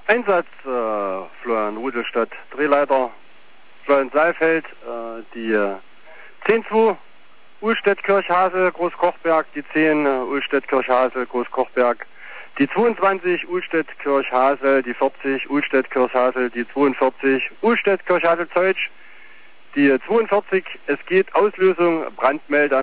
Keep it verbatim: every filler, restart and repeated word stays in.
Einsatz, äh, Florian Rudelstadt, Drehleiter, Florian Saalfeld, äh, die äh, zehn zwei, Uhlstedt-Kirchhasel, Großkochberg, die zehn, äh, Uhlstedt-Kirchhasel, Großkochberg, die zweiundzwanzig, Uhlstedt-Kirchhasel, die vierzig, Uhlstedt-Kirchhasel, die zweiundvierzig, Uhlstedt-Kirchhasel-Zeutsch, die zweiundvierzig, es geht Auslösung, Brandmelder.